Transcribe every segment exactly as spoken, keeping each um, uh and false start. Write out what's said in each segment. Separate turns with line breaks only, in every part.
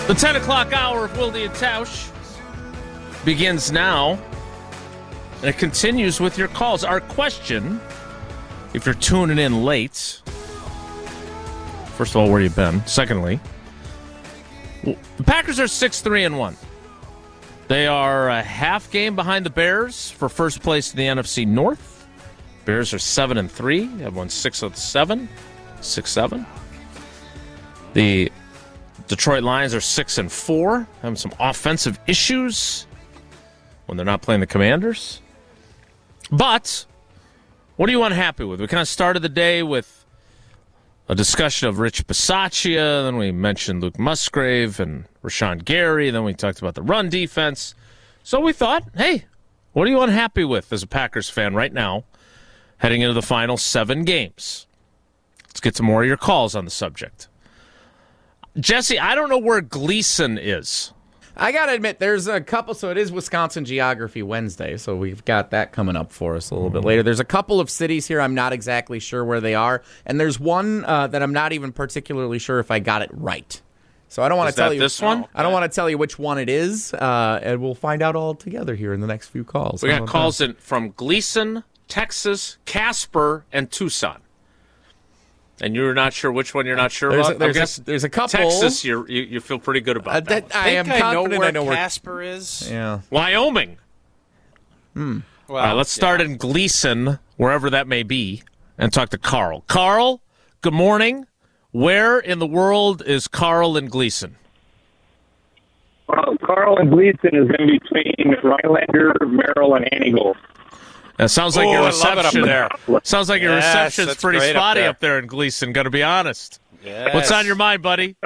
The ten o'clock hour of Wilde and Tausch begins now, and it continues with your calls. Our question, if you're tuning in late, first of all, where you been? Secondly, the Packers are six three and one. They are a half game behind the Bears for first place in the N F C North. Bears are seven and three. Have won six of the seven, six seven. The Detroit Lions are six and four, having some offensive issues when they're not playing the Commanders. But what are you unhappy with? We kind of started the day with a discussion of Rich Bisaccia, then we mentioned Luke Musgrave and Rashawn Gary, then we talked about the run defense. So we thought, hey, what are you unhappy with as a Packers fan right now, heading into the final seven games? Let's get to more of your calls on the subject. Jesse, I don't know where Gleason is.
I got to admit, there's a couple, so it is Wisconsin Geography Wednesday, so we've got that coming up for us a little bit later. There's a couple of cities here I'm not exactly sure where they are, and there's one uh, that I'm not even particularly sure if I got it right. So I don't want to tell you
this one.
I don't want to tell you which one it is, uh, and we'll find out all together here in the next few calls.
We got calls in from Gleason, Texas, Casper, and Tucson. And you're not sure which one you're not sure
there's
about?
A, there's,
I guess
a, there's a couple.
Texas, you're, you you feel pretty good about
uh,
that.
that I, I am
I
confident
know where
I know where
Casper is.
Yeah.
Wyoming.
Hmm.
Well,
All right, let's start
yeah.
in Gleason, wherever that may be, and talk to Carl. Carl, good morning. Where in the world is Carl in Gleason?
Well, Carl and Gleason is going to be between Rhinelander, Merrill, and Antigo.
It sounds like
Ooh,
your
I love it up
reception.
there.
Sounds like your
Yes,
reception's
that's
pretty
great up
spotty
there.
up there in Gleason. Got to be honest.
Yes.
What's on your mind, buddy?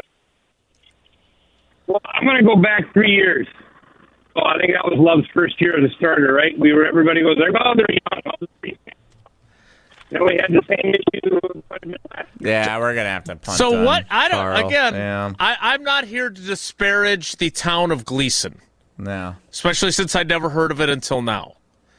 Well, I'm going to go back three years. Well, I think that was Love's first year as a starter, right? We were everybody goes like, "Oh, they're young." Oh, they're young. Then we had the same issue.
Yeah, we're gonna have to punt.
So
on
what? I don't.
Carl.
Again,
Yeah.
I, I'm not here to disparage the town of Gleason,
No.
especially since I'd never heard of it until now.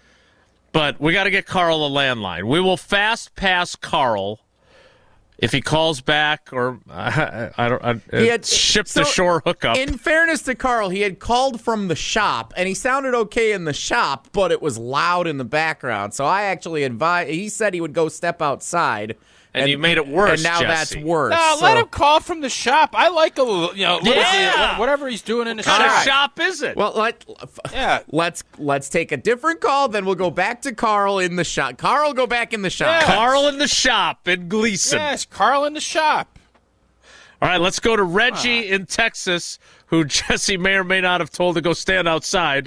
But we got to get Carl a landline. We will fast pass Carl if he calls back, or uh, I don't I,
He had-
ship
so,
the shore hookup.
In fairness to Carl, he had called from the shop, and he sounded okay in the shop, but it was loud in the background. So I actually advised. He said he would go step outside,
And you made it worse,
And now
Jesse.
that's worse.
No,
so-
let him call from the shop. I like a little, you know, what is
Yeah.
it, whatever he's doing in the
What kind
shop.
of shop is it?
Well, let
Yeah.
let's let's take a different call. Then we'll go back to Carl in the shop. Carl, go back in the shop.
Yeah.
Carl in the shop in Gleason.
Yes, Carl in the shop.
All right, let's go to Reggie in Texas, who Jesse may or may not have told to go stand outside.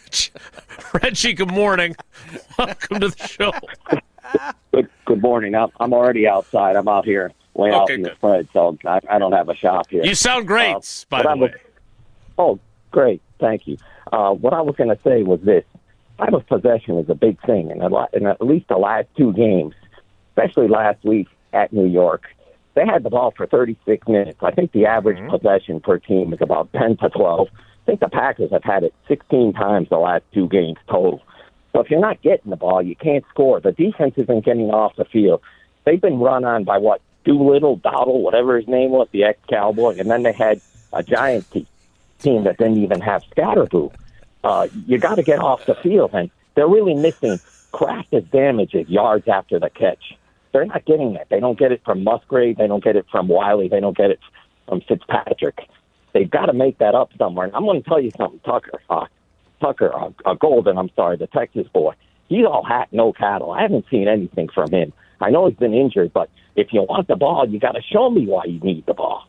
Reggie, good morning. Welcome to the show.
Good, good morning. I'm, I'm already outside. I'm out here, way out
Okay,
in the
good.
spread, so I, I don't have a shop here.
You sound great,
Uh,
by
but
the
I was-
way.
Oh, great. Thank you. Uh, what I was going to say was this. Time of possession is a big thing, and a lot, in at least the last two games, especially last week at New York, they had the ball for thirty-six minutes. I think the average
Mm-hmm.
possession per team is about ten to twelve. I think the Packers have had it sixteen times the last two games total. So if you're not getting the ball, you can't score. The defense isn't getting off the field. They've been run on by, what, Doolittle, Dowdle, whatever his name was, the ex-Cowboy, and then they had a Giants te- team that didn't even have Scatterboo. Uh, you got to get off the field, and they're really missing Kraft's damages yards after the catch. They're not getting that. They don't get it from Musgrave. They don't get it from Wiley. They don't get it from Fitzpatrick. They've got to make that up somewhere. And I'm going to tell you something, Tucker. Uh, Tucker, uh, uh, Golden, I'm sorry, the Texas boy. He's all hat, no cattle. I haven't seen anything from him. I know he's been injured, but if you want the ball, you got to show me why you need the ball.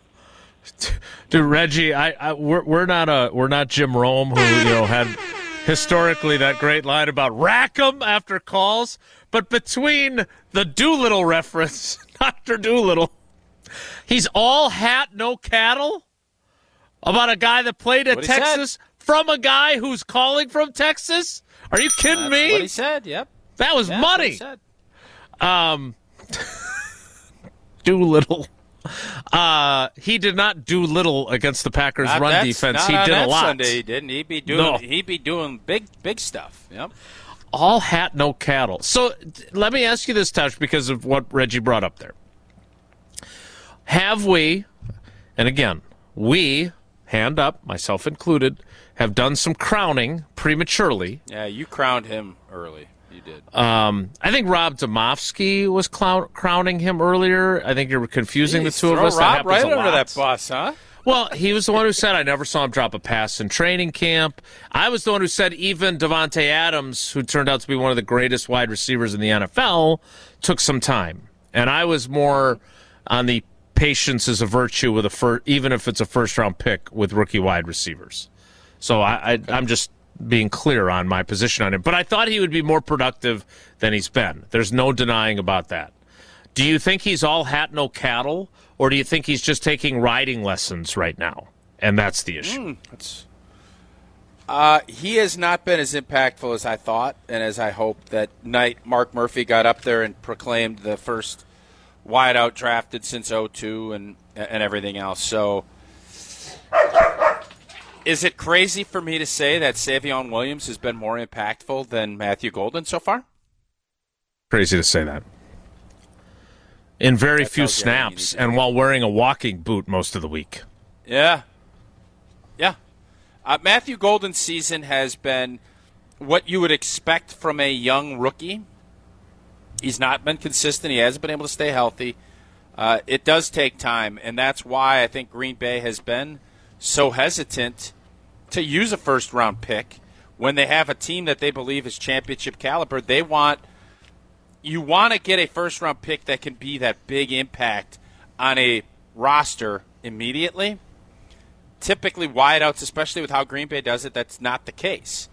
Dude, Reggie, I, I we're we're not a we're not Jim Rome, who you know had historically that great line about rack 'em after calls. But between the Doolittle reference, Doctor Doolittle, he's all hat, no cattle about a guy that played at
What he said.
Texas from a guy who's calling from Texas. Are you kidding
That's
me?
what he said, yep.
That was
That's what he
money.
said.
Um, Doolittle. Uh, he did not do little against the Packers'
Not
run
that-
defense.
not
He
on
did
that
a lot.
Sunday, he didn't. He'd be doing.
No.
He'd be doing big, big stuff. Yep.
All hat, no cattle. So d- let me ask you this, Touch, because of what Reggie brought up there. Have we, and again, we hand up, myself included, have done some crowning prematurely.
Yeah, you crowned him early. You did.
Um, I think Rob Domofsky was clown- crowning him earlier. I think you're confusing
Jeez,
the two of
throw
us. That
Rob
happens
right
a
under
lot.
that bus, huh?
Well, he was the one who said, I never saw him drop a pass in training camp. I was the one who said even Devontae Adams, who turned out to be one of the greatest wide receivers in the N F L, took some time. And I was more on the patience is a virtue with a fir- even if it's a first-round pick with rookie wide receivers. So I, I, I'm just being clear on my position on him. But I thought he would be more productive than he's been. There's no denying about that. Do you think he's all hat, no cattle, or do you think he's just taking riding lessons right now? And that's the issue.
Mm, that's, uh, he has not been as impactful as I thought and as I hoped. That night Mark Murphy got up there and proclaimed the first wideout drafted since oh two and, and everything else. So is it crazy for me to say that Savion Williams has been more impactful than Matthew Golden so far?
Crazy to say that. In very
That
few
tells you everything you need
snaps,
to
and
know.
while wearing a walking boot most of the week.
Yeah. Yeah. Uh, Matthew Golden's season has been what you would expect from a young rookie. He's not been consistent. He hasn't been able to stay healthy. Uh, it does take time, and that's why I think Green Bay has been so hesitant to use a first-round pick when they have a team that they believe is championship caliber. They want you want to get a first-round pick that can be that big impact on a roster immediately. Typically, wideouts, especially with how Green Bay does it, that's not the case.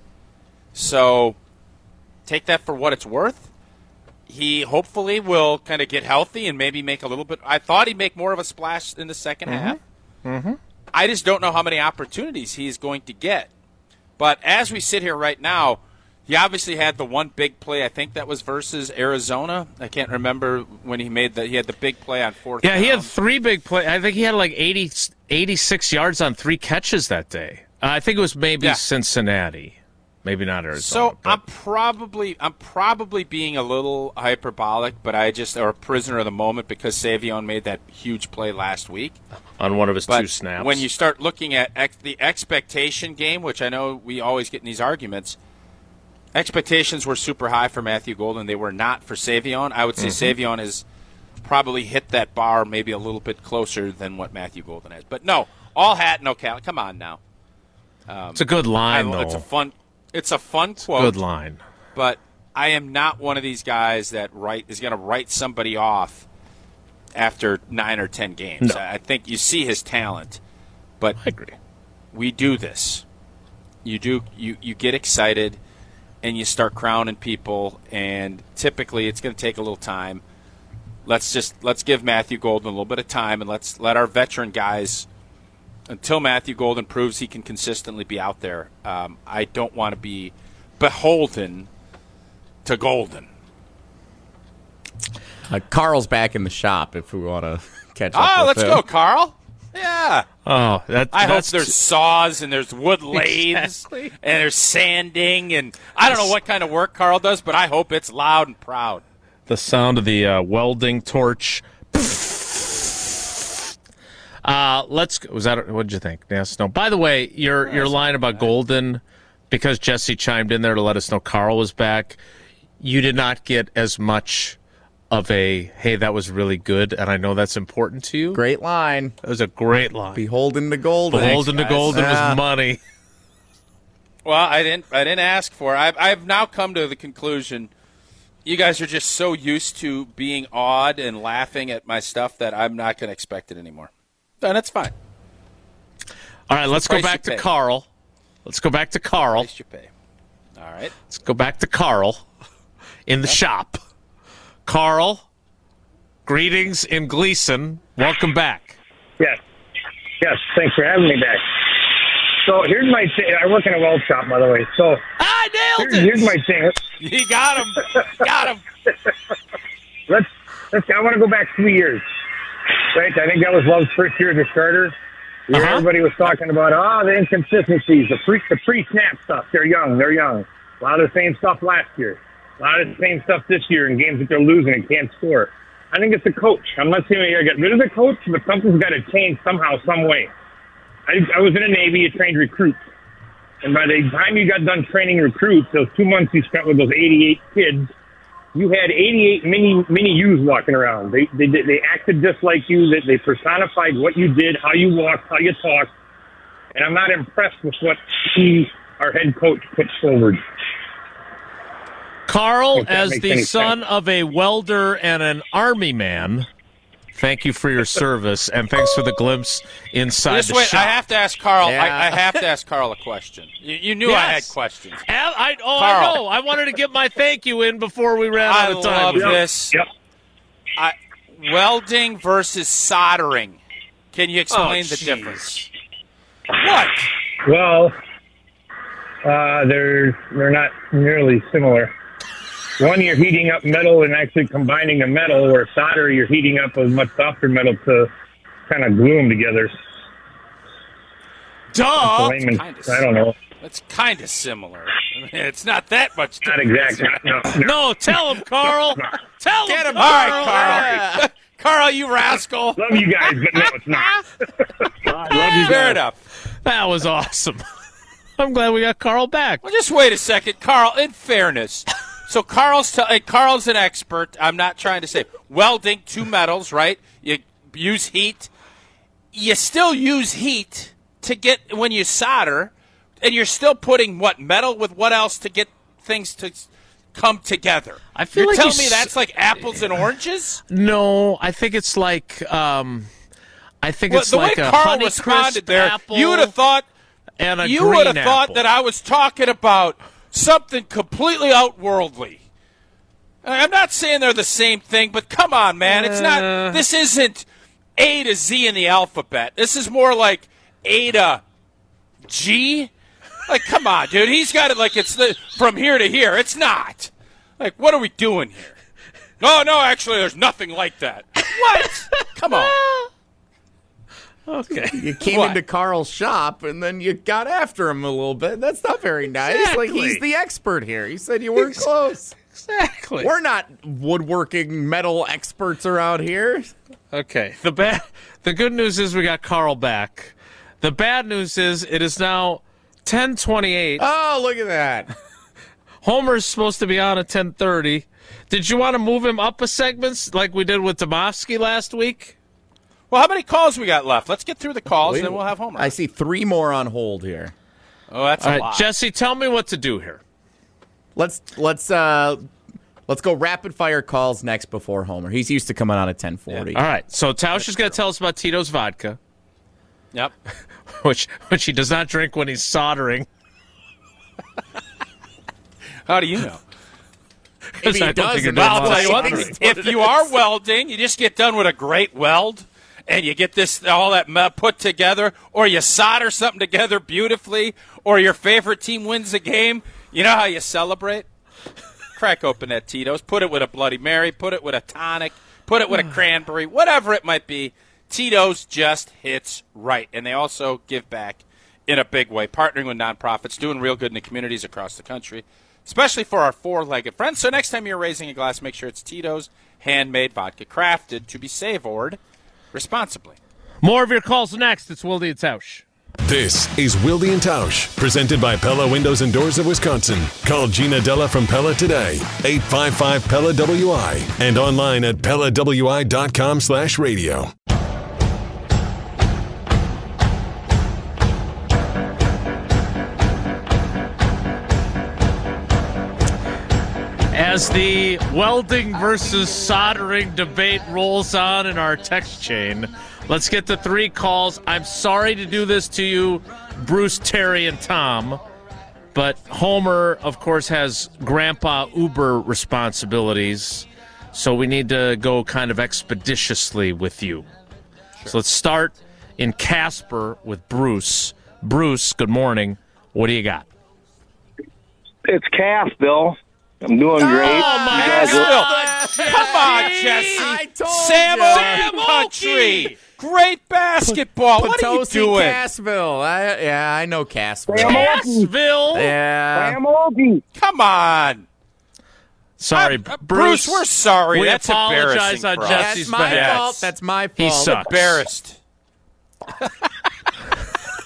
So take that for what it's worth. He hopefully will kind of get healthy and maybe make a little bit. I thought he'd make more of a splash in the second
Mm-hmm.
half.
Mm-hmm.
I just don't know how many opportunities he's going to get. But as we sit here right now, he obviously had the one big play. I think that was versus Arizona. I can't remember when he made that. He had the big play on fourth
Yeah, he had
down.
three big plays. I think he had like eighty, eighty-six yards on three catches that day. Uh, I think it was maybe
Yeah.
Cincinnati. Maybe not Arizona.
So
but-
I'm probably I'm probably being a little hyperbolic, but I just or a prisoner of the moment because Savion made that huge play last week.
on one of his
But
two snaps.
when you start looking at ex- the expectation game, which I know we always get in these arguments, expectations were super high for Matthew Golden. They were not for Savion. I would say
Mm-hmm.
Savion has probably hit that bar maybe a little bit closer than what Matthew Golden has. But no, all hat, no cal. Come on now.
it's a good line,
I-
though.
it's a fun. It's a fun quote.
Good line.
But I am not one of these guys that write is going to write somebody off after nine or ten games.
No.
I think you see his talent, but
I agree.
we do this. You do. You you get excited, and you start crowning people, and typically it's going to take a little time. Let's just let's give Matthew Golden a little bit of time, and let's let our veteran guys. Until Matthew Golden proves he can consistently be out there, um, I don't want to be beholden to Golden.
Uh, Carl's back in the shop if we want to catch up.
Oh,
with
let's
him.
go, Carl. Yeah.
Oh, that,
I hope
that's
there's saws and there's wood lathes
Exactly.
and there's sanding and I don't know what kind of work Carl does, but I hope it's loud and proud.
the sound of the uh, welding torch. Uh, let's. Was that? What did you think? Yes. No. By the way, your your line about Golden, because Jesse chimed in there to let us know Carl was back. You did not get as much of a hey, that was really good, and I know that's important to you.
Great line.
It was a great line.
Beholden to Golden.
Beholden to
guys.
Golden
Yeah.
was money.
Well, I didn't I didn't ask for it. I've, I've now come to the conclusion you guys are just so used to being awed and laughing at my stuff that I'm not going to expect it anymore. And that's fine.
All right, let's go
price
back
you
to
pay.
Carl. Let's go back to Carl.
Price you pay. All right.
Let's go back to Carl in the shop. Carl, greetings in Gleason. Welcome back.
Yes. Yes. Thanks for having me back. So here's my thing. I work in a weld shop, by the way. So
I nailed
here's,
it.
here's my thing.
You got him. Got him.
Let's let's. I want to go back three years. Right. I think that was Love's first year as a starter. Where
Uh-huh.
everybody was talking about oh the inconsistencies, the pre the pre snap stuff. They're young. They're young. A lot of the same stuff last year. A lot of the same stuff this year in games that they're losing and can't score. I think it's the coach. I'm not saying you got to get rid of the coach, but something's got to change somehow, some way. I, I was in the Navy. You trained recruits. And by the time you got done training recruits, those two months you spent with those eighty-eight kids, you had eighty-eight mini mini yous walking around. They they they acted just like you. That they personified what you did, how you walked, how you talked. And I'm not impressed with what he, our head coach, puts forward.
Carl, as the
sense.
son of a welder and an army man, thank you for your service, and thanks for the glimpse inside
Just
the
wait,
shop.
I have to ask Carl.
Yeah.
I, I have to ask Carl a question. You, you knew I had
Yes.
questions.
Al, I, oh,
Carl.
I know. I wanted to get my thank you in before we ran
I
out of time.
love
Yep.
this.
Yep.
I, welding versus soldering. Can you explain
Oh,
the
jeez.
difference? What?
Well, uh, they're they're not nearly similar. One, you're heating up metal and actually combining a metal, where solder, you're heating up a much softer metal to kind of glue them together.
Duh!
Layman,
kinda
I don't know.
It's kind of similar. I mean, it's not that much
Not
difference.
exactly. No, no.
No, tell him, Carl. Tell
Get
him,
him. All right,
Carl.
Carl.
Yeah.
Carl, you rascal.
Love you guys, but no, it's not. Love you
Fair
guys.
enough.
That was awesome. I'm glad we got Carl back.
Well, just wait a second, Carl. In fairness, so Carl's t- uh, Carl's an expert. I'm not trying to say welding two metals, right? You use heat. You still use heat to get when you solder, and you're still putting what metal with what else to get things to come together.
I feel
You're
like
telling
you
me
s-
that's like apples and oranges.
No, I think it's like um, I think
Well,
it's
the
like
way
a
Carl
Honeycrisp
responded there,
apple
you would have thought
and a
you
green
would have thought
apple.
that I was talking about something completely outworldly. I'm not saying they're the same thing, but come on, man. It's
Uh.
not. This isn't A to Z in the alphabet. This is more like A to G. Like, come on, dude. He's got it like it's the, from here to here. It's not. Like, what are we doing here? No, no, actually, there's nothing like that. What? Come on.
Okay.
You came
What?
into Carl's shop and then you got after him a little bit. That's not very nice. Like,
Exactly.
he's the expert here. He said you weren't close.
Exactly.
We're not woodworking metal experts around here.
Okay. The bad, the good news is we got Carl back. The bad news is it is now ten twenty-eight.
Oh, look at that.
Homer's supposed to be on at ten thirty. Did you want to move him up a segment like we did with Domofsky last week?
Well, how many calls we got left? Let's get through the calls, and then we'll have Homer.
I see three more on hold here.
Oh, that's
All
a
right,
lot.
Jesse, tell me what to do here.
Let's let's uh let's go rapid fire calls next before Homer. He's used to coming on at ten forty.
All right. So Tausch is going to tell us about Tito's vodka,
Yep.
which which he does not drink when he's soldering.
How do you know?
Maybe
I
he
don't
does
think you're
in
doing
Well, I'll
a lot
tell
of
you one
soldering.
thing. If you are welding, you just get done with a great weld, and you get this all that me- put together, or you solder something together beautifully, or your favorite team wins a game. You know how you celebrate? Crack open that Tito's, put it with a Bloody Mary, put it with a tonic, put it with a cranberry, whatever it might be. Tito's just hits right, and they also give back in a big way, partnering with nonprofits, doing real good in the communities across the country, especially for our four-legged friends. So next time you're raising a glass, make sure it's Tito's handmade vodka, crafted to be savored responsibly.
More of your calls next. It's Wilde and Tausch.
This is Wilde and Tausch, presented by Pella Windows and Doors of Wisconsin. Call Gina Della from Pella today, eight five five P E L L A W I, and online at Pella W I dot com slash radio.
As the welding versus soldering debate rolls on in our text chain, let's get to three calls. I'm sorry to do this to you, Bruce, Terry, and Tom, but Homer, of course, has Grandpa Uber responsibilities, so we need to go kind of expeditiously with you. So let's start in Casper with Bruce. Bruce, good morning. What do you got?
It's Cass, Bill. I'm doing great.
Oh, my
You guys
God.
are-
Come on, Jesse.
I told
Sam
ya.
Oakey country. Great basketball. What are you
Potosi,
doing?
Cassville. I, yeah, I know Cassville.
Sam Oakey.
Cassville?
Yeah.
Sam Oakey.
Come on.
Sorry,
Uh, uh,
Bruce.
Bruce, we're sorry.
We
That's
apologize
embarrassing
on
for us.
Jesse's
That's my
behalf.
fault. That's my fault.
He sucks.
Embarrassed.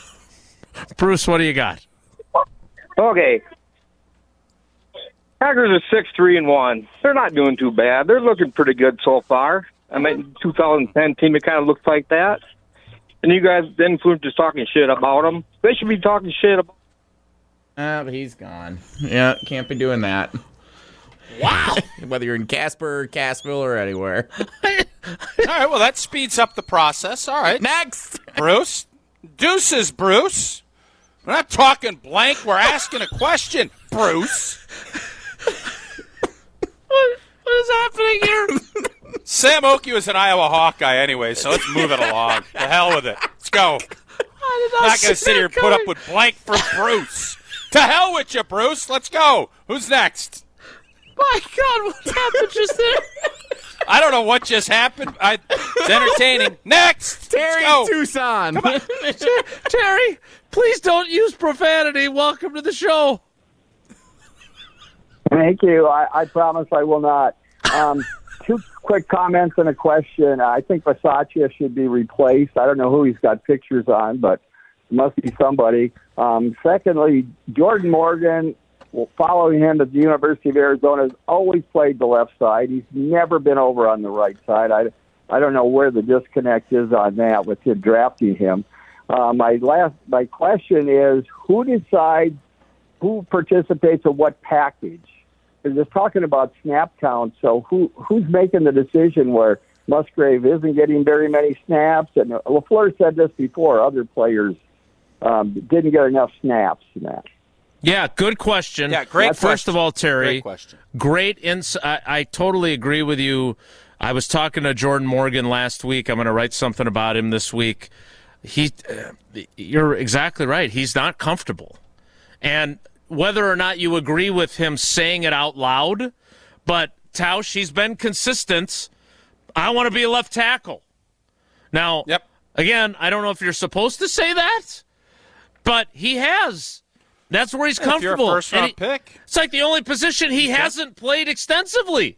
Bruce, what do you got?
Okay. Packers are six three and one. They're not doing too bad. They're looking pretty good so far. I mean, two thousand ten team, it kind of looks like that. And you guys, the influencers, talking shit about them. They should be talking shit about.
Ah, but he's gone. Yeah, can't be doing that.
Wow.
Whether you're in Casper, or Cassville, or anywhere.
All right, well, that speeds up the process. All right.
Next.
Bruce. Deuces, Bruce. We're not talking blank. We're asking a question, Bruce.
What, what is happening here?
Sam Oakey was an Iowa Hawkeye anyway, so let's move it along. The hell with it. Let's go.
I did
I'm not going to sit here and put up with blank for Bruce. To hell with you, Bruce. Let's go. Who's next?
My God, what happened just there?
I don't know what just happened. I, it's entertaining. Next.
Terry
Let's go.
Tucson.
Terry, please don't use profanity. Welcome to the show.
Thank you. I, I promise I will not. Um, two quick comments and a question. I think Versace should be replaced. I don't know who he's got pictures on, but it must be somebody. Um, secondly, Jordan Morgan, well, following him at the University of Arizona, has always played the left side. He's never been over on the right side. I, I don't know where the disconnect is on that with him drafting him. Uh, my last, my question is, who decides who participates in what package? They're just talking about snap count, so who who's making the decision where Musgrave isn't getting very many snaps? And LaFleur said this before, other players um, didn't get enough snaps in that.
Yeah, good question.
Yeah, great
First
question.
of all, Terry,
Great question.
Great ins- I, I totally agree with you. I was talking to Jordan Morgan last week. I'm going to write something about him this week. He, uh, you're exactly right. He's not comfortable. And whether or not you agree with him saying it out loud, but Tausch, he's been consistent. I want to be a left tackle. Now,
Yep.
again, I don't know if you're supposed to say that, but he has. That's where he's
If you're a
comfortable.
first-round
And he-
pick.
It's like the only position he hasn't played extensively.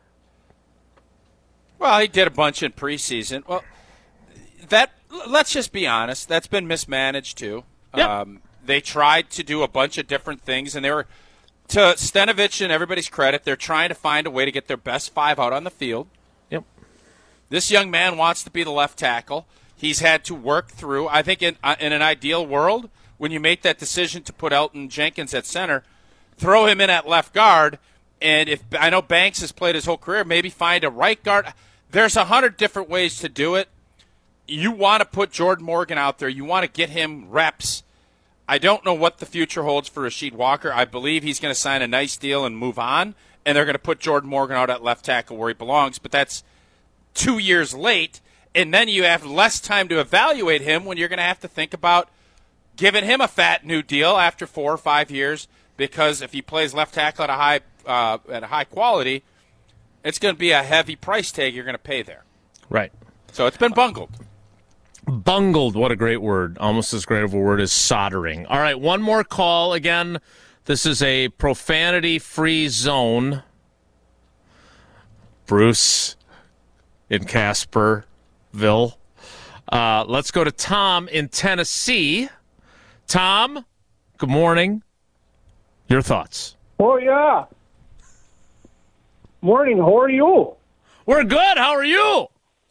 Well, he did a bunch in preseason. Well, that let's just be honest. That's been mismanaged too.
Yep.
Um, they tried to do a bunch of different things, and they were, to Stenovich and everybody's credit, they're trying to find a way to get their best five out on the field.
Yep.
This young man wants to be the left tackle. He's had to work through. I think in uh, in an ideal world, when you make that decision to put Elton Jenkins at center, throw him in at left guard. And if I know Banks has played his whole career, maybe find a right guard. There's a hundred different ways to do it. You want to put Jordan Morgan out there. You want to get him reps. I don't know what the future holds for Rasheed Walker. I believe he's going to sign a nice deal and move on, and they're going to put Jordan Morgan out at left tackle where he belongs. But that's two years late, and then you have less time to evaluate him when you're going to have to think about giving him a fat new deal after four or five years. Because if he plays left tackle at a high uh, at a high quality, it's going to be a heavy price tag you're going to pay there.
Right.
So it's been bungled.
Bungled, what a great word. Almost as great of a word as soldering. All right, one more call. Again, this is a profanity-free zone. Bruce in Casperville. Uh, let's go to Tom in Tennessee. Tom, good morning. Your thoughts?
Oh, yeah. Morning. How are you?
We're good. How are you?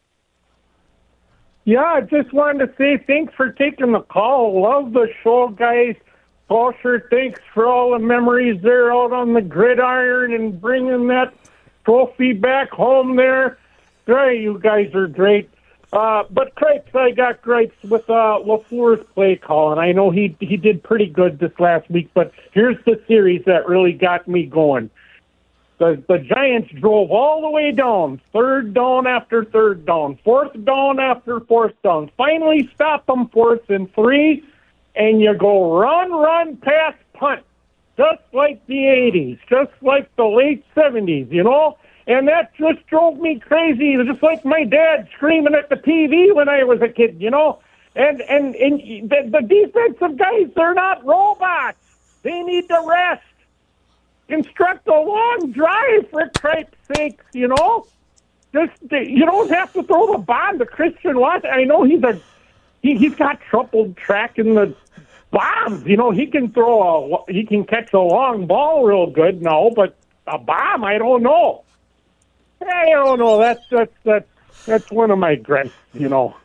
Yeah, I just wanted to say thanks for taking the call. Love the show, guys. Paulsher, thanks for all the memories there out on the gridiron and bringing that trophy back home there. Great, you guys are great. Uh, but gripes, I got gripes with uh, LaFleur's play call, and I know he he did pretty good this last week, but here's the series that really got me going. The, the Giants drove all the way down, third down after third down, fourth down after fourth down. Finally stop them fourth and three, and you go run, run, pass, punt, just like the eighties, just like the late seventies, you know? And that just drove me crazy, just like my dad screaming at the T V when I was a kid, you know? And, and, and the, the defensive guys, they're not robots. They need to rest. Construct a long drive, for Christ's sakes, you know? Just you don't have to throw the bomb to Christian Watson. I know he's a he, he's got trouble tracking the bombs. You know, he can throw a, he can catch a long ball real good now, but a bomb, I don't know. I don't know. That's that's that's that's one of my gripes. You know.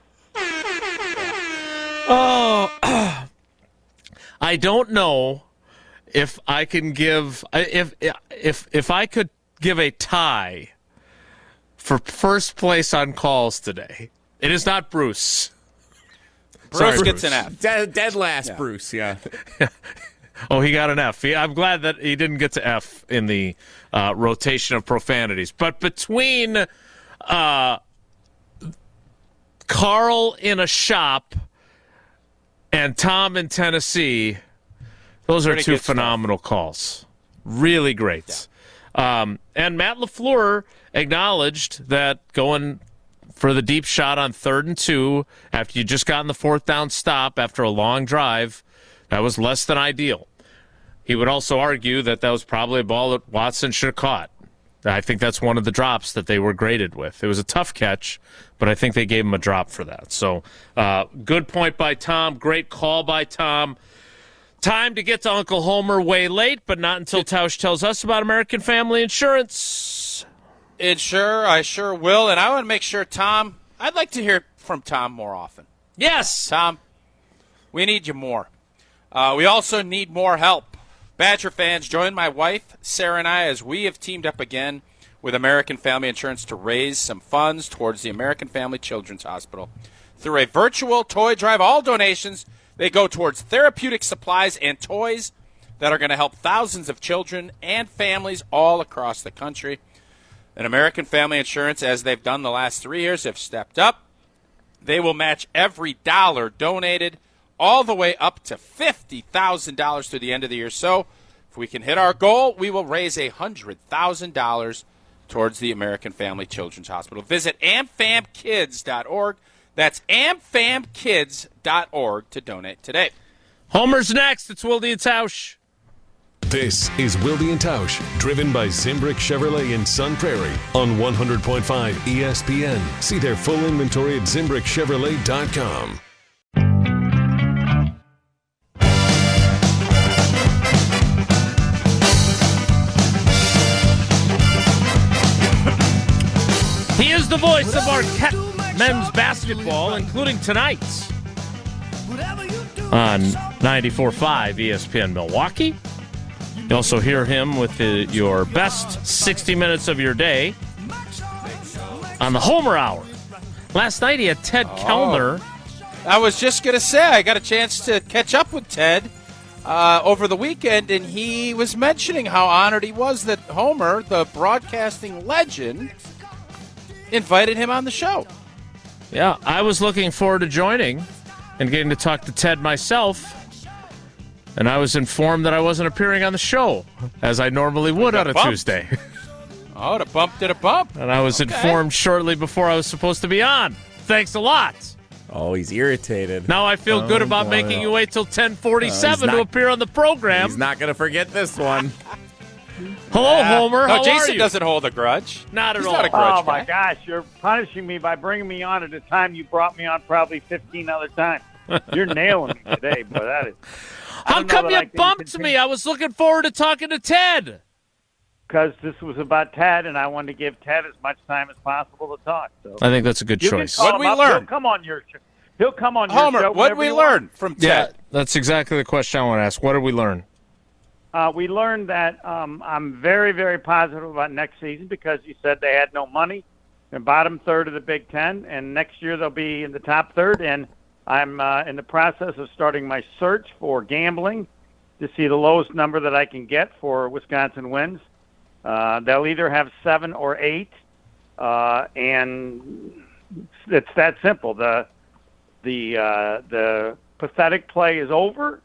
Oh, I don't know if I can give if if if I could give a tie for first place on calls today. It is not Bruce.
Bruce
Sorry,
gets
Bruce.
an F.
Dead, dead last,
Yeah.
Bruce. Yeah.
Oh, he got an F. He, I'm glad that he didn't get to F in the uh, rotation of profanities. But between uh, Carl in a shop and Tom in Tennessee, those are
Pretty
two
good stuff.
phenomenal calls. Really great. Um, and Matt LaFleur acknowledged that going for the deep shot on third and two after you just got in the fourth down stop after a long drive, that was less than ideal. He would also argue that that was probably a ball that Watson should have caught. I think that's one of the drops that they were graded with. It was a tough catch, but I think they gave him a drop for that. So uh, good point by Tom. Great call by Tom. Time to get to Uncle Homer way late, but not until Tausch tells us about American Family Insurance.
It sure, I sure will. And I want to make sure, Tom, I'd like to hear from Tom more often.
Yes.
Tom, we need you more. Uh, we also need more help. Badger fans, join my wife, Sarah, and I as we have teamed up again with American Family Insurance to raise some funds towards the American Family Children's Hospital. Through a virtual toy drive, all donations, they go towards therapeutic supplies and toys that are going to help thousands of children and families all across the country. And American Family Insurance, as they've done the last three years, have stepped up. They will match every dollar donated all the way up to fifty thousand dollars through the end of the year. So if we can hit our goal, we will raise one hundred thousand dollars towards the American Family Children's Hospital. Visit am fam kids dot org. That's am fam kids dot org to donate today.
Homer's next. It's Wilde and Tausch.
This is Wilde and Tausch, driven by Zimbrick Chevrolet in Sun Prairie on one hundred point five E S P N. See their full inventory at zimbrick chevrolet dot com.
He is the voice of Marquette men's basketball, including tonight's on ninety-four point five E S P N Milwaukee. You also hear him with the, your best sixty minutes of your day on the Homer Hour. Last night he had Ted
Oh.
Kellner.
I was just going to say, I got a chance to catch up with Ted uh, over the weekend, and he was mentioning how honored he was that Homer, the broadcasting legend, invited him on the show.
Yeah, I was looking forward to joining and getting to talk to Ted myself. And I was informed that I wasn't appearing on the show, as I normally would on a
bumped.
Tuesday.
Oh, the bump did a bump.
And I was
Okay.
informed shortly before I was supposed to be on. Thanks a lot.
Oh, he's irritated.
Now I feel
Oh,
good about
boy.
making you wait till ten forty-seven
Uh, he's
to
not-
appear on the program.
He's not going to forget this one.
Hello, Homer.
No,
How
Jason
are you?
doesn't hold a grudge.
Not at
He's
all.
not a grudge
Oh, my
guy.
gosh, you're punishing me by bringing me on at a time you brought me on probably fifteen other times. You're nailing me today, but that is.
How come you bumped me? I was looking forward to talking to Ted.
Because this was about Ted, and I wanted to give Ted as much time as possible to talk. So
I think that's a good
you can
choice.
call
What'd
him
we
up.
learn?
He'll come on your show. He'll come on your
Homer,
show.
what did
whenever
we
you
learn
want.
from
Yeah,
Ted?
that's exactly the question I want to ask. What did we learn?
Uh, we learned that um, I'm very, very positive about next season because you said they had no money. They're bottom third of the Big Ten, and next year they'll be in the top third. And I'm uh, in the process of starting my search for gambling to see the lowest number that I can get for Wisconsin wins. Uh, they'll either have seven or eight, uh, and it's that simple. The the uh, the pathetic play is over.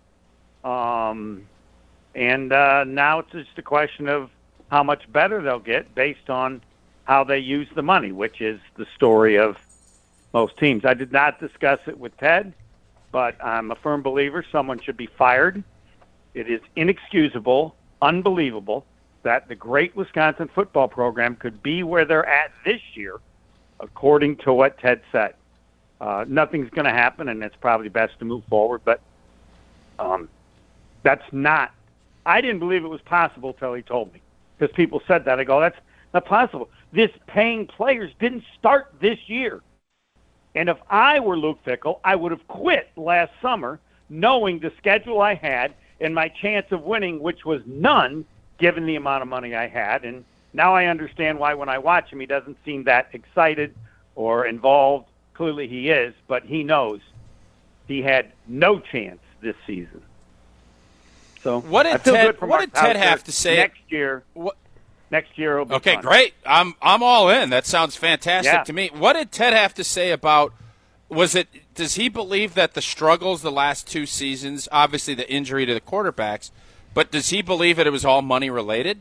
Um, And uh, now it's just a question of how much better they'll get based on how they use the money, which is the story of most teams. I did not discuss it with Ted, but I'm a firm believer someone should be fired. It is inexcusable, unbelievable that the great Wisconsin football program could be where they're at this year, according to what Ted said. Uh, nothing's going to happen, and it's probably best to move forward, but Um, that's not. I didn't believe it was possible till he told me, because people said that. I go, that's not possible. This paying players didn't start this year. And if I were Luke Fickell, I would have quit last summer knowing the schedule I had and my chance of winning, which was none, given the amount of money I had. And now I understand why when I watch him, he doesn't seem that excited or involved. Clearly he is, but he knows he had no chance this season. So
what did
I feel
Ted,
good for
what
Mark
did Ted
Hauser.
have to say?
Next year,
what?
next year will be
Okay,
fun.
great. I'm I'm all in. That sounds fantastic
Yeah.
to me. What did Ted have to say about? Was it? Does he believe that the struggles the last two seasons, obviously the injury to the quarterbacks, but does he believe that it was all money related?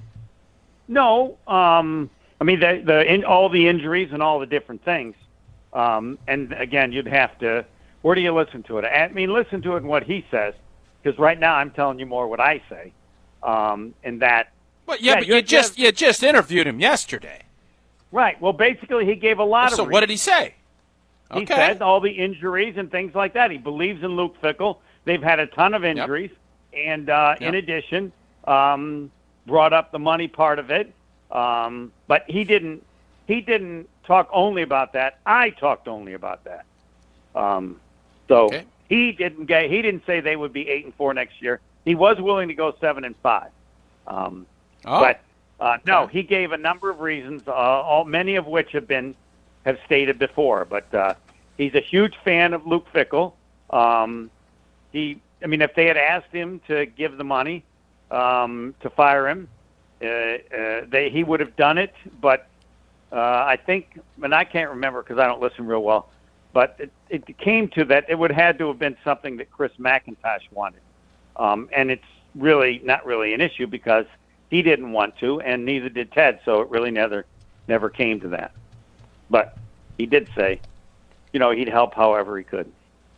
No, um, I mean the the in, all the injuries and all the different things. Um, and again, you'd have to. Where do you listen to it? I mean, listen to it in what he says, because right now I'm telling you more what I say. Um, and that.
But yeah,
yeah
but
you
you just
have,
you just interviewed him yesterday.
Right. Well, basically, he gave a lot
So
of.
what did he say?
He
Okay.
said all the injuries and things like that. He believes in Luke Fickell. They've had a ton of injuries, yep. and uh,
Yep.
in addition, um, brought up the money part of it. Um, but he didn't. He didn't talk only about that. I talked only about that. Um, so
Okay.
he didn't get. He didn't say they would be eight and four next year. He was willing to go seven and five. Um,
Oh.
But uh, no,
Okay.
he gave a number of reasons, uh, all many of which have been have stated before. But uh, he's a huge fan of Luke Fickell. Um, he, I mean, if they had asked him to give the money um, to fire him, uh, uh, they he would have done it. But uh, I think, and I can't remember because I don't listen real well. But it, it came to that it would had to have been something that Chris McIntosh wanted, um, and it's really not really an issue because he didn't want to, and neither did Ted. So it really never, never came to that. But he did say, you know, he'd help however he could.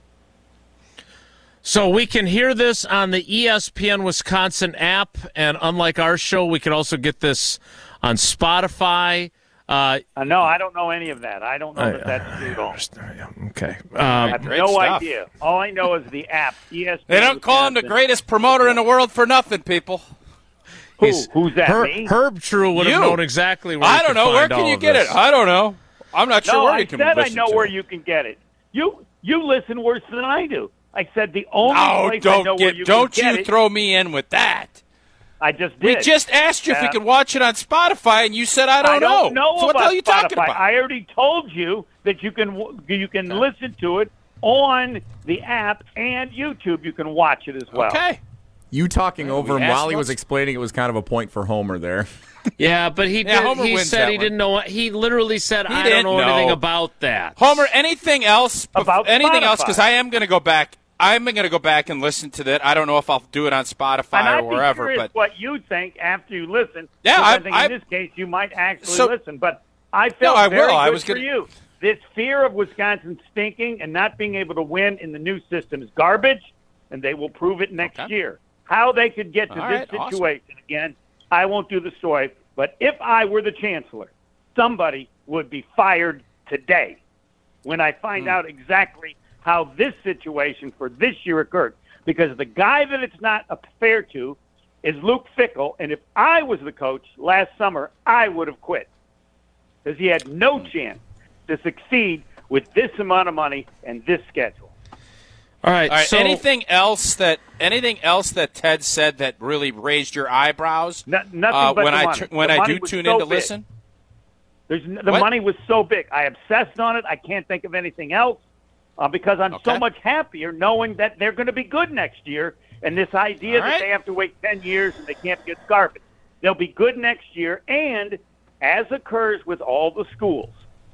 So we can hear this on the E S P N Wisconsin app, and unlike our show, we can also get this on Spotify. Uh,
uh, no, I don't know any of that. I don't know
I,
that that's true at all.
Okay. Um,
I have
Great
no
stuff.
idea. All I know is the app, E S P N.
They don't call him the
Wisconsin.
greatest promoter in the world for nothing, people.
Who?
He's-
Who's that,
Her-
me?
Herb True would have
You.
known exactly where
I
he
don't
could
know. Where
find
can
all
you
of
get
this.
it? I don't know. I'm not sure
No,
where
I
you can
said I
listen
know
to
where
it.
you can get it. You you listen worse than I do. I said the only
No,
place I know
don't
where
get.
you
Don't
can get
you
it.
throw me in with that.
I just
We
did.
just asked you if
Uh,
you could watch it on Spotify, and you said I don't,
I don't know,
So what the
about
hell are you talking
Spotify.
about?
I already told you that you can you can listen to it on the app and YouTube. You can watch it as well.
Okay.
You talking
Well,
over
we
him
asked
while he was
once.
explaining it was kind of a point for Homer there.
Yeah, but he
Yeah,
did,
Homer
he
wins
said
that
he
one.
didn't know. He literally said,
He
"I
didn't
don't know anything
know.
about that."
Homer, anything else? bef-
About
anything else?
Spotify.
Because I am going to go back. I'm going to go back and listen to that. I don't know if I'll do it on
And
Spotify
I'd
or
be
wherever,
curious
but
what you think after you listen.
Yeah,
because
I-
I think
I-
in this case you might actually
So-
listen. But I felt
I
very
will. I
good
was
for
gonna-
you. This fear of Wisconsin stinking and not being able to win in the new system is garbage, and they will prove it next
Okay.
year. How they could get to
All
this
right, awesome.
situation again, I won't do the story. But if I were the chancellor, somebody would be fired today when I find
Hmm.
out exactly how this situation for this year occurred. Because the guy that it's not fair to is Luke Fickell, and if I was the coach last summer, I would have quit because he had no chance to succeed with this amount of money and this schedule.
All right.
all right.
so
anything else that anything else that Ted said that really raised your eyebrows?
No, nothing
uh,
but
when
the
I
money.
tu- when
The
I
money
do
was
tune
so
in to
big.
listen.
There's n- the
What?
money was so big. I obsessed on it. I can't think of anything else uh, because I'm
Okay.
so much happier knowing that they're going to be good next year. And this idea
All
that
right.
they have to wait ten years and they can't get garbage. They'll be good next year. And as occurs with all the schools,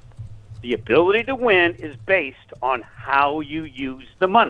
the ability to win is based on how you use the money.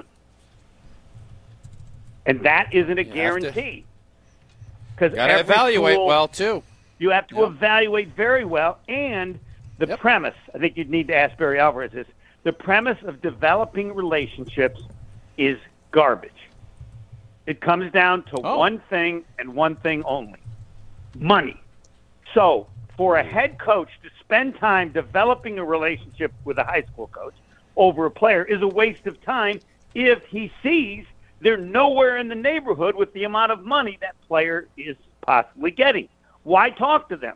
And that isn't a
You have to-
guarantee. Because
Got to evaluate well too.
you have to
Yep.
evaluate very well. And the
Yep.
premise, I think you'd need to ask Barry Alvarez this, the premise of developing relationships is garbage. It comes down to
Oh.
one thing and one thing only, money. So for a head coach to spend time developing a relationship with a high school coach over a player is a waste of time if he sees They're nowhere in the neighborhood with the amount of money that player is possibly getting. Why talk to them?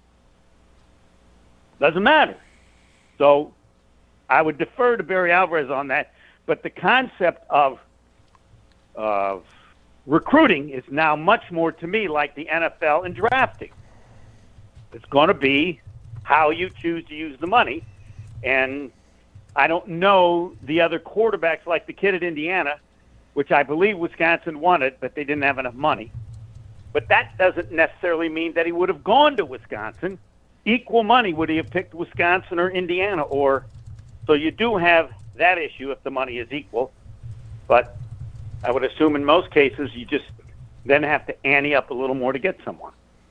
Doesn't matter. So I would defer to Barry Alvarez on that. But the concept of of recruiting is now much more to me like the N F L and drafting. It's going to be how you choose to use the money. And I don't know the other quarterbacks like the kid at Indiana, which I believe Wisconsin wanted, but they didn't have enough money. But that doesn't necessarily mean that he would have gone to Wisconsin. Equal money, would he have picked Wisconsin or Indiana? Or so you do have that issue if the money is equal. But I would assume in most cases you just then have to ante up a little more to get someone.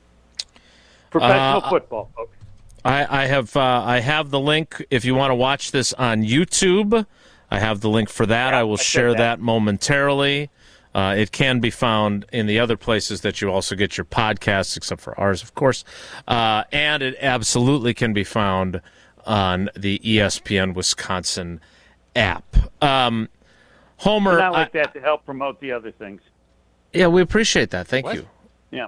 Professional
uh,
football, folks.
I, I have uh, I have the link if you want to watch this on YouTube. I have the link for that.
Yeah,
I will
I
share
that.
that momentarily. Uh, it can be found in the other places that you also get your podcasts, except for ours, of course. Uh, and it absolutely can be found on the E S P N Wisconsin app. Um, Homer,
Not like
I,
that to help promote the other things.
Yeah, we appreciate that. Thank
What?
you.
Yeah.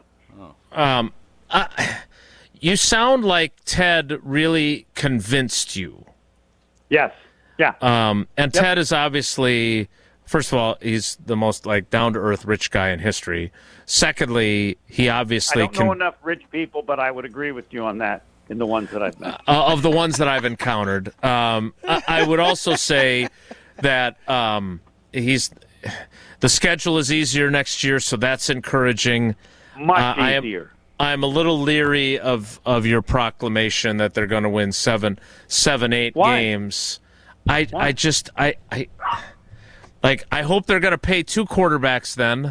Um, I, you sound like Ted really convinced you.
Yes. Yeah.
Um, and
Yep.
Ted is obviously, first of all, he's the most like down to earth rich guy in history. Secondly, he
I
obviously
don't
can
know enough rich people, but I would agree with you on that in the ones that I've met.
uh, of the ones that I've encountered. Um, I, I would also say that um, he's the schedule is easier next year, so that's encouraging.
Much
Uh, I am-
easier.
I'm a little leery of, of your proclamation that they're going to win seven, seven, eight
Why?
games. I
Why?
I just I, I like I hope they're going to pay two quarterbacks then,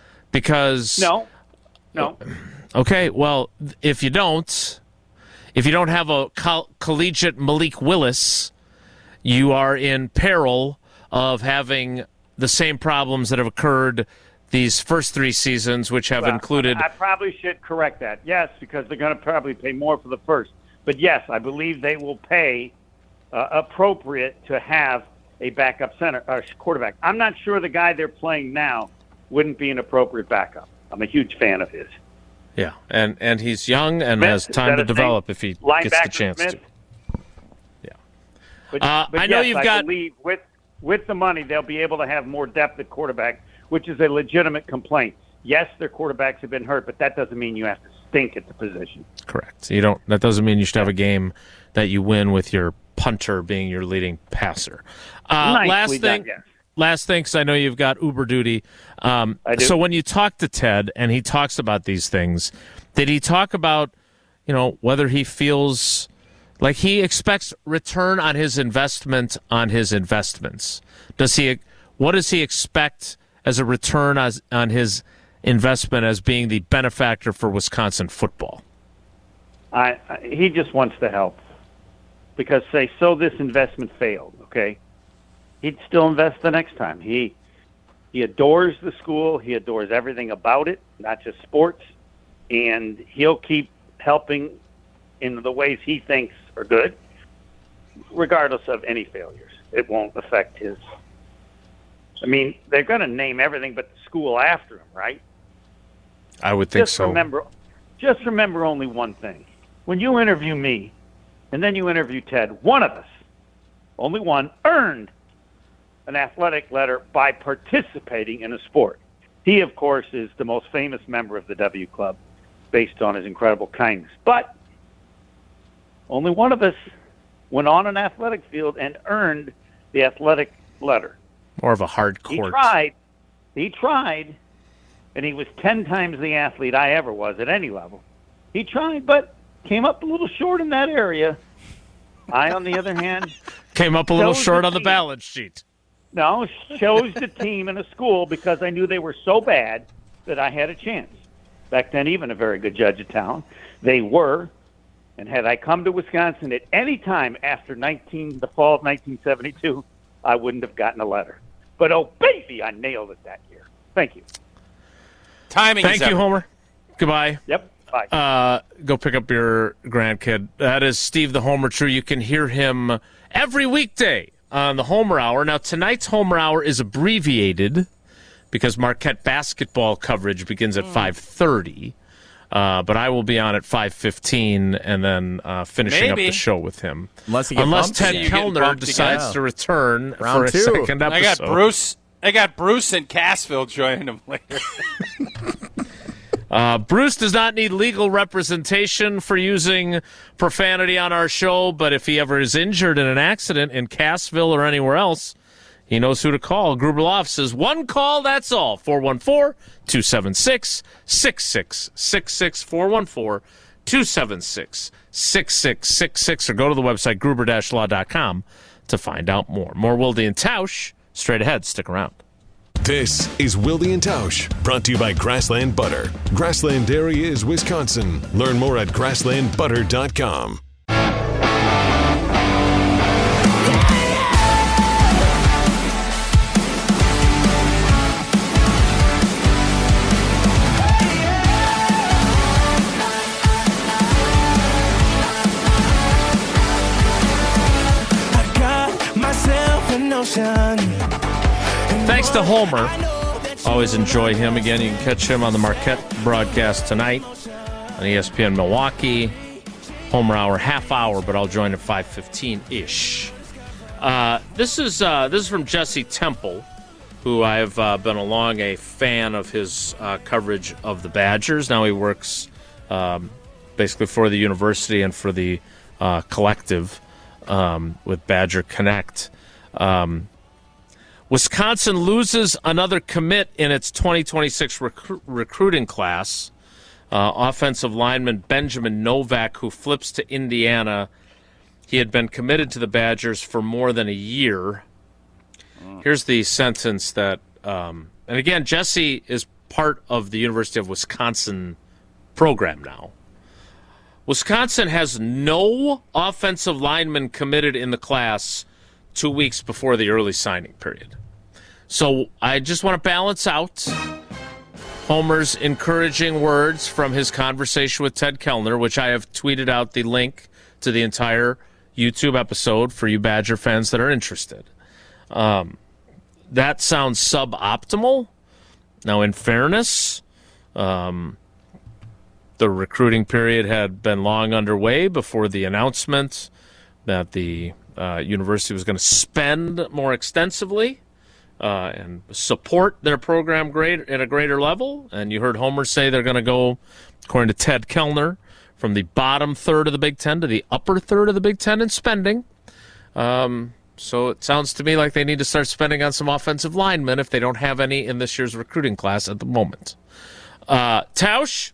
because
No. No.
okay, well if you don't, if you don't have a col- collegiate Malik Willis, you are in peril of having the same problems that have occurred these first three seasons, which have
Well,
included.
I probably should correct that. Yes, because they're going to probably pay more for the first. But yes, I believe they will pay uh, appropriate to have a backup center uh, quarterback. I'm not sure the guy they're playing now wouldn't be an appropriate backup. I'm a huge fan of his.
Yeah, and, and he's young and
Smith,
has
is
time
that
to
his
develop
name?
if he
Linebacker
gets the chance
Smith?
to. Yeah.
But,
Uh,
but
I know
yes,
you've
I
got-
believe with with the money they'll be able to have more depth at quarterback, which is a legitimate complaint. Yes, their quarterbacks have been hurt, but that doesn't mean you have to stink at the position.
Correct. You don't. That doesn't mean you should have a game that you win with your punter being your leading passer. Uh,
Nicely
last
done,
thing.
yes.
Last thing, because I know you've got Uber duty. Um,
I do.
So when you talk to Ted and he talks about these things, did he talk about, you know, whether he feels like he expects return on his investment on his investments? Does he? What does he expect as a return as, on his investment as being the benefactor for Wisconsin football?
I, I he just wants to help because say so this investment failed, okay? He'd still invest the next time. He he adores the school, he adores everything about it, not just sports, and he'll keep helping in the ways he thinks are good, regardless of any failures. It won't affect his. I mean, they're going to name everything but the school after him, right?
I would think
just
so.
Remember, just remember only one thing. When you interview me, and then you interview Ted, one of us, only one, earned an athletic letter by participating in a sport. He, of course, is the most famous member of the W Club based on his incredible kindness. But only one of us went on an athletic field and earned the athletic letter.
More of a hard
He
court.
tried. He tried, and he was ten times the athlete I ever was at any level. He tried, but came up a little short in that area. I, on the other hand,
Came up a little
chose
short
the
on the
team.
balance sheet.
No, chose the team in a school because I knew they were so bad that I had a chance. Back then, even a very good judge of town. They were, and had I come to Wisconsin at any time after nineteen, the fall of nineteen seventy-two, I wouldn't have gotten a letter. But, oh, baby, I nailed it that year. Thank you.
Timing
Thank
is
you,
everything.
Homer. Goodbye.
Yep, bye.
Uh, go pick up your grandkid. That is Steve the Homer True. You can hear him every weekday on the Homer Hour. Now, tonight's Homer Hour is abbreviated because Marquette basketball coverage begins at five thirty. Uh, but I will be on at five fifteen and then uh, finishing
Maybe.
up the show with him.
Unless, you get
Unless
bumped.
Ted
You get
Kellner
bumped
decides
again.
to return
Round
for a
two.
second episode.
I got Bruce. I got Bruce and Cassville joining him later.
Uh, Bruce does not need legal representation for using profanity on our show, but if he ever is injured in an accident in Cassville or anywhere else, he knows who to call. Gruber Law says, one call, that's all. four one four, two seven six, six six six six, four one four, two seven six, six six six six, or go to the website gruber dash law dot com to find out more. More Wilde and Tausch straight ahead. Stick around.
This is Wilde and Tausch, brought to you by Grassland Butter. Grassland Dairy is Wisconsin. Learn more at grassland butter dot com.
I got myself a notion.
Thanks to Homer. Always enjoy him. Again, you can catch him on the Marquette broadcast tonight on E S P N Milwaukee. Homer Hour, half hour, but I'll join at five fifteen-ish. Uh, this is uh, this is from Jesse Temple, who I've uh, been a long a fan of his uh, coverage of the Badgers. Now he works um, basically for the university and for the uh, collective um, with Badger Connect. Um, Wisconsin loses another commit in its twenty twenty-six recru- recruiting class. Uh, offensive lineman Benjamin Novak, who flips to Indiana. He had been committed to the Badgers for more than a year. Here's the sentence that, um, and again, Jesse is part of the University of Wisconsin program now. Wisconsin has no offensive lineman committed in the class two weeks before the early signing period. So I just want to balance out Homer's encouraging words from his conversation with Ted Kellner, which I have tweeted out the link to the entire YouTube episode for you Badger fans that are interested. Um, that sounds suboptimal. Now, in fairness, um, the recruiting period had been long underway before the announcement that the uh, university was going to spend more extensively Uh, and support their program great, at a greater level. And you heard Homer say they're going to go, according to Ted Kellner, from the bottom third of the Big Ten to the upper third of the Big Ten in spending. Um, so it sounds to me like they need to start spending on some offensive linemen if they don't have any in this year's recruiting class at the moment. Uh, Tausch,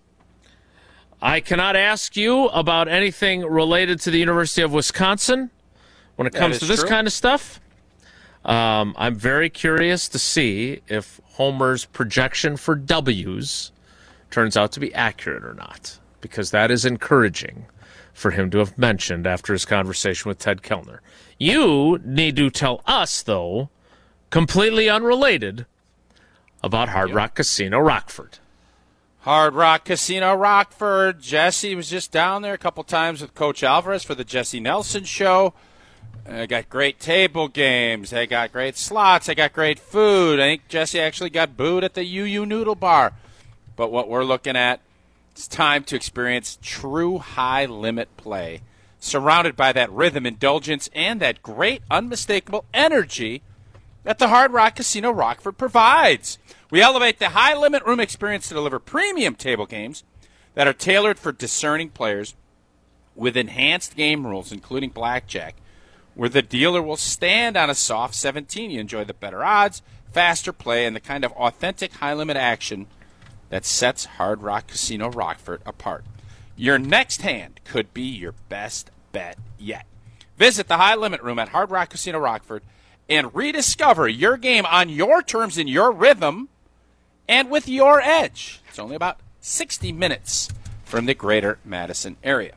I cannot ask you about anything related to the University of Wisconsin when it comes to this
true.
kind of stuff. Um, I'm very curious to see if Homer's projection for W's turns out to be accurate or not, because that is encouraging for him to have mentioned after his conversation with Ted Kellner. You need to tell us, though, completely unrelated, about Hard Rock Casino Rockford.
Hard Rock Casino Rockford. Jesse was just down there a couple times with Coach Alvarez for the Jesse Nelson Show. They got great table games. They got great slots. They got great food. I think Jesse actually got booed at the U U Noodle Bar. But what we're looking at, it's time to experience true high-limit play, surrounded by that rhythm, indulgence, and that great, unmistakable energy that the Hard Rock Casino Rockford provides. We elevate the high-limit room experience to deliver premium table games that are tailored for discerning players with enhanced game rules, including blackjack, where the dealer will stand on a soft seventeen. You enjoy the better odds, faster play, and the kind of authentic high-limit action that sets Hard Rock Casino Rockford apart. Your next hand could be your best bet yet. Visit the high-limit room at Hard Rock Casino Rockford and rediscover your game on your terms, in your rhythm, and with your edge. It's only about sixty minutes from the greater Madison area.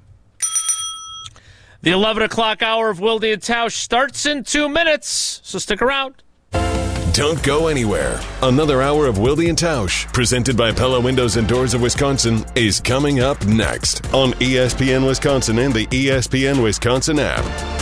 The eleven o'clock hour of Wilde and Tausch starts in two minutes, so stick around.
Don't go anywhere. Another hour of Wilde and Tausch, presented by Pella Windows and Doors of Wisconsin, is coming up next on E S P N Wisconsin and the E S P N Wisconsin app.